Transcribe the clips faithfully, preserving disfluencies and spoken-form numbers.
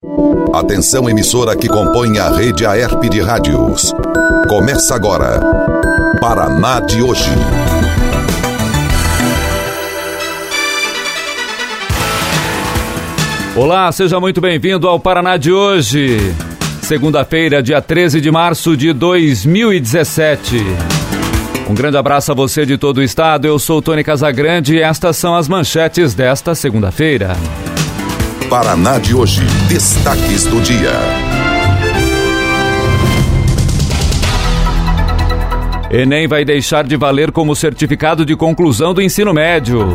Atenção, emissora que compõe a rede Aerp de rádios. Começa agora, Paraná de hoje. Olá, seja muito bem-vindo ao Paraná de hoje. Segunda-feira, dia treze de março de dois mil e dezessete. Um grande abraço a você de todo o estado. Eu sou Tony Casagrande e estas são as manchetes desta segunda-feira. Paraná de hoje, destaques do dia. Enem vai deixar de valer como certificado de conclusão do ensino médio.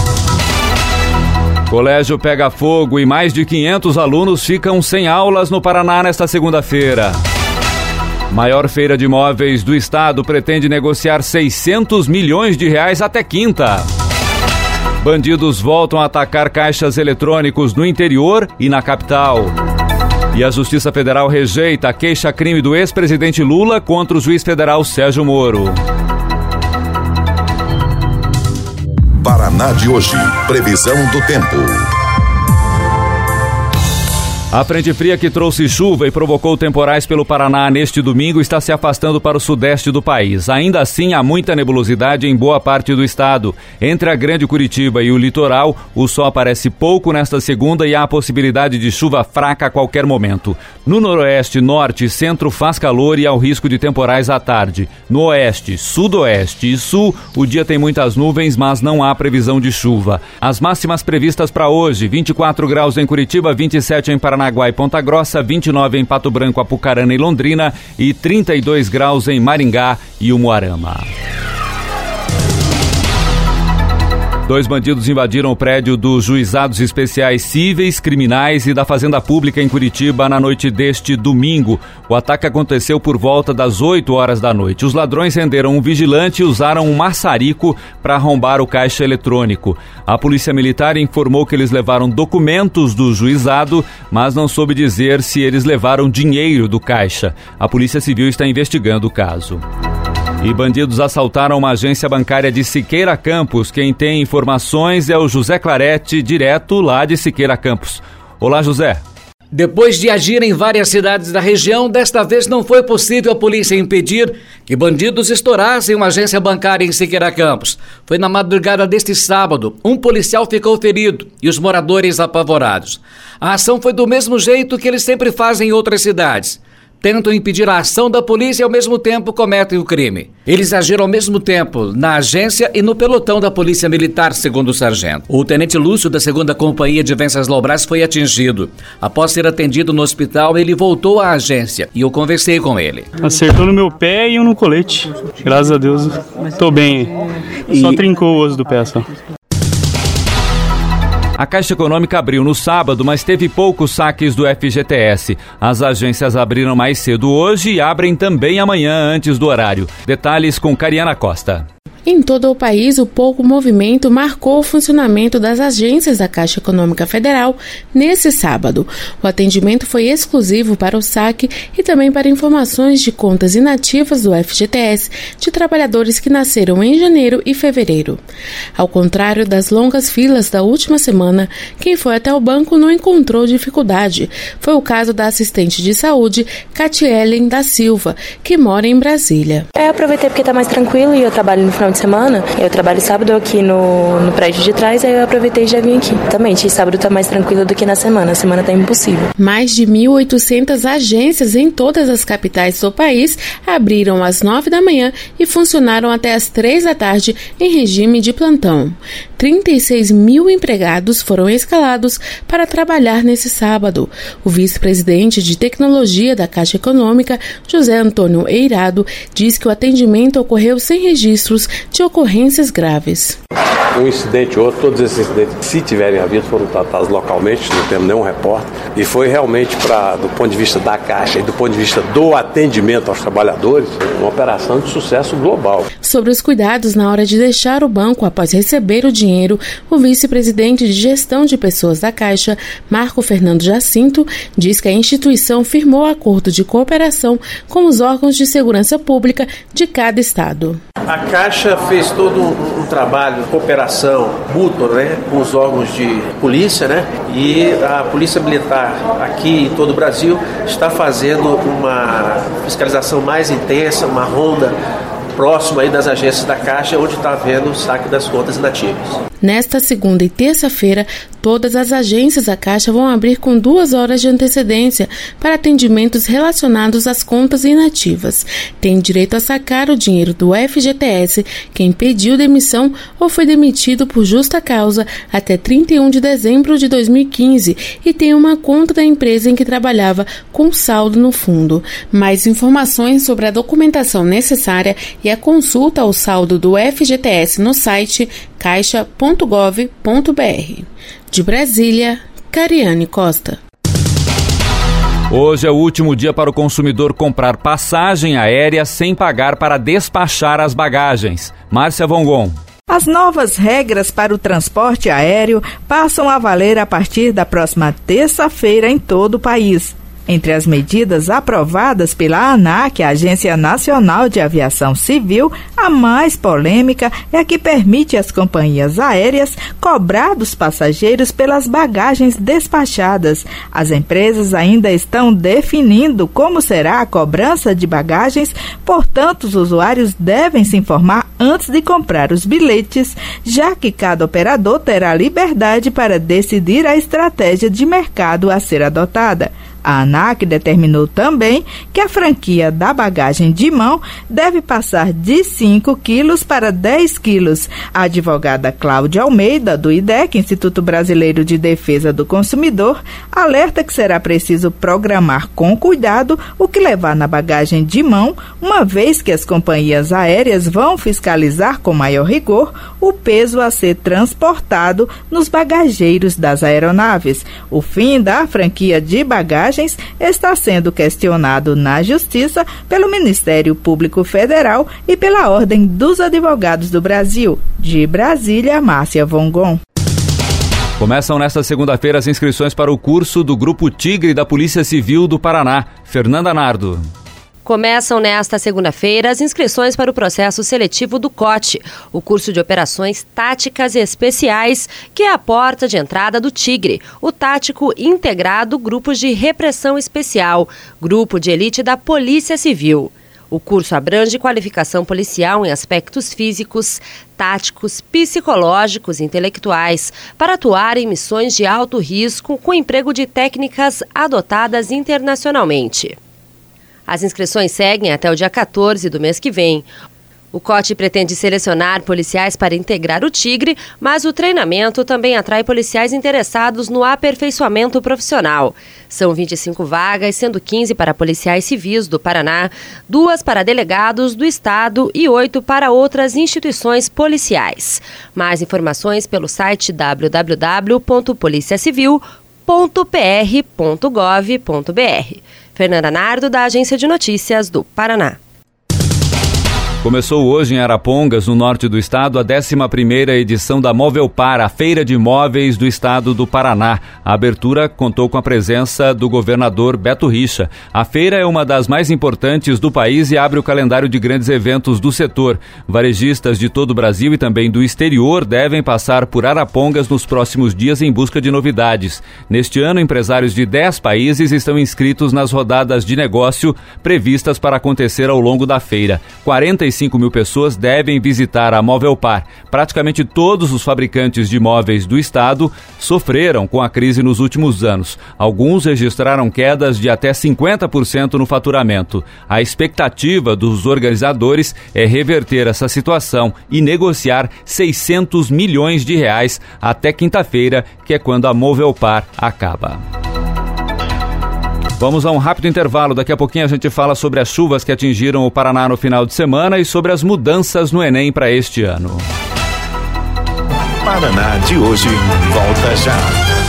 Colégio pega fogo e mais de quinhentos alunos ficam sem aulas no Paraná nesta segunda-feira. Maior feira de imóveis do estado pretende negociar seiscentos milhões de reais até quinta. Bandidos voltam a atacar caixas eletrônicos no interior e na capital. E a Justiça Federal rejeita a queixa-crime do ex-presidente Lula contra o juiz federal Sérgio Moro. Paraná de hoje, previsão do tempo. A frente fria que trouxe chuva e provocou temporais pelo Paraná neste domingo está se afastando para o sudeste do país. Ainda assim, há muita nebulosidade em boa parte do estado. Entre a Grande Curitiba e o litoral, o sol aparece pouco nesta segunda e há a possibilidade de chuva fraca a qualquer momento. No noroeste, norte e centro faz calor e há o risco de temporais à tarde. No oeste, sudoeste e sul, o dia tem muitas nuvens, mas não há previsão de chuva. As máximas previstas para hoje: vinte e quatro graus em Curitiba, vinte e sete em Paraná e Ponta Grossa, vinte e nove em Pato Branco, Apucarana e Londrina e trinta e dois graus em Maringá e Umuarama. Dois bandidos invadiram o prédio dos Juizados Especiais Cíveis, Criminais e da Fazenda Pública em Curitiba na noite deste domingo. O ataque aconteceu por volta das oito horas da noite. Os ladrões renderam um vigilante e usaram um maçarico para arrombar o caixa eletrônico. A Polícia Militar informou que eles levaram documentos do juizado, mas não soube dizer se eles levaram dinheiro do caixa. A Polícia Civil está investigando o caso. E bandidos assaltaram uma agência bancária de Siqueira Campos. Quem tem informações é o José Clarete, direto lá de Siqueira Campos. Olá, José. Depois de agir em várias cidades da região, desta vez não foi possível a polícia impedir que bandidos estourassem uma agência bancária em Siqueira Campos. Foi na madrugada deste sábado. Um policial ficou ferido e os moradores apavorados. A ação foi do mesmo jeito que eles sempre fazem em outras cidades. Tentam impedir a ação da polícia e ao mesmo tempo cometem o crime. Eles agiram ao mesmo tempo na agência e no pelotão da Polícia Militar, segundo o sargento. O tenente Lúcio, da segunda Companhia de Venceslau Braz, foi atingido. Após ser atendido no hospital, ele voltou à agência e eu conversei com ele. Acertou no meu pé e eu no colete. Graças a Deus, tô bem. Só e... trincou o osso do pé, só. A Caixa Econômica abriu no sábado, mas teve poucos saques do F G T S. As agências abriram mais cedo hoje e abrem também amanhã antes do horário. Detalhes com Cariana Costa. Em todo o país, o pouco movimento marcou o funcionamento das agências da Caixa Econômica Federal nesse sábado. O atendimento foi exclusivo para o saque e também para informações de contas inativas do F G T S de trabalhadores que nasceram em janeiro e fevereiro. Ao contrário das longas filas da última semana, quem foi até o banco não encontrou dificuldade. Foi o caso da assistente de saúde, Catielen da Silva, que mora em Brasília. Eu aproveitei porque está mais tranquilo e eu trabalho no final de semana. Eu trabalho sábado aqui no, no prédio de trás, aí eu aproveitei e já vim aqui. Também, sábado tá mais tranquilo do que na semana. A semana tá impossível. Mais de mil e oitocentas agências em todas as capitais do país abriram às nove da manhã e funcionaram até às três da tarde em regime de plantão. trinta e seis mil empregados foram escalados para trabalhar nesse sábado. O vice-presidente de tecnologia da Caixa Econômica, José Antônio Eirado, diz que o atendimento ocorreu sem registros de ocorrências graves. Um incidente ou outro, todos esses incidentes, se tiverem havido, foram tratados localmente, não temos nenhum repórter, e foi realmente, pra, do ponto de vista da Caixa e do ponto de vista do atendimento aos trabalhadores, uma operação de sucesso global. Sobre os cuidados na hora de deixar o banco após receber o dinheiro, o vice-presidente de gestão de pessoas da Caixa, Marco Fernando Jacinto, diz que a instituição firmou acordo de cooperação com os órgãos de segurança pública de cada estado. A Caixa fez todo um, um trabalho de cooperação mútua, né, com os órgãos de polícia, né, e a Polícia Militar aqui em todo o Brasil está fazendo uma fiscalização mais intensa, uma ronda próximo aí das agências da Caixa, onde está havendo o saque das contas inativas. Nesta segunda e terça-feira, todas as agências da Caixa vão abrir com duas horas de antecedência para atendimentos relacionados às contas inativas. Tem direito a sacar o dinheiro do F G T S quem pediu demissão ou foi demitido por justa causa até trinta e um de dezembro de dois mil e quinze e tem uma conta da empresa em que trabalhava com saldo no fundo. Mais informações sobre a documentação necessária e a consulta ao saldo do F G T S no site caixa ponto gov ponto br. De Brasília, Cariane Costa. Hoje é o último dia para o consumidor comprar passagem aérea sem pagar para despachar as bagagens. Márcia Vongon. As novas regras para o transporte aéreo passam a valer a partir da próxima terça-feira em todo o país. Entre as medidas aprovadas pela ANAC, a Agência Nacional de Aviação Civil, a mais polêmica é a que permite às companhias aéreas cobrar dos passageiros pelas bagagens despachadas. As empresas ainda estão definindo como será a cobrança de bagagens, portanto, os usuários devem se informar antes de comprar os bilhetes, já que cada operador terá liberdade para decidir a estratégia de mercado a ser adotada. A ANAC determinou também que a franquia da bagagem de mão deve passar de cinco quilos para dez quilos. A advogada Cláudia Almeida, do I D E C, Instituto Brasileiro de Defesa do Consumidor, alerta que será preciso programar com cuidado o que levar na bagagem de mão, uma vez que as companhias aéreas vão fiscalizar com maior rigor o peso a ser transportado nos bagageiros das aeronaves. O fim da franquia de bagagem está sendo questionado na Justiça pelo Ministério Público Federal e pela Ordem dos Advogados do Brasil. De Brasília, Márcia Vongon. Começam nesta segunda-feira as inscrições para o curso do Grupo Tigre da Polícia Civil do Paraná. Fernanda Nardo. Começam nesta segunda-feira as inscrições para o processo seletivo do C O T, o curso de operações táticas especiais, que é a porta de entrada do Tigre, o tático integrado Grupo de Repressão Especial, grupo de elite da Polícia Civil. O curso abrange qualificação policial em aspectos físicos, táticos, psicológicos e intelectuais, para atuar em missões de alto risco com emprego de técnicas adotadas internacionalmente. As inscrições seguem até o dia quatorze do mês que vem. O C O T pretende selecionar policiais para integrar o Tigre, mas o treinamento também atrai policiais interessados no aperfeiçoamento profissional. São vinte e cinco vagas, sendo quinze para policiais civis do Paraná, duas para delegados do Estado e oito para outras instituições policiais. Mais informações pelo site w w w ponto polícia civil ponto p r ponto gov ponto b r. Fernanda Nardo, da Agência de Notícias do Paraná. Começou hoje em Arapongas, no norte do estado, a décima primeira edição da Movelpar, a Feira de Móveis do Estado do Paraná. A abertura contou com a presença do governador Beto Richa. A feira é uma das mais importantes do país e abre o calendário de grandes eventos do setor. Varejistas de todo o Brasil e também do exterior devem passar por Arapongas nos próximos dias em busca de novidades. Neste ano, empresários de dez países estão inscritos nas rodadas de negócio previstas para acontecer ao longo da feira. quarenta e cinco mil pessoas devem visitar a Movelpar. Praticamente todos os fabricantes de móveis do estado sofreram com a crise nos últimos anos. Alguns registraram quedas de até cinquenta por cento no faturamento. A expectativa dos organizadores é reverter essa situação e negociar seiscentos milhões de reais até quinta-feira, que é quando a Movelpar acaba. Vamos a um rápido intervalo. Daqui a pouquinho a gente fala sobre as chuvas que atingiram o Paraná no final de semana e sobre as mudanças no Enem para este ano. Paraná de hoje volta já.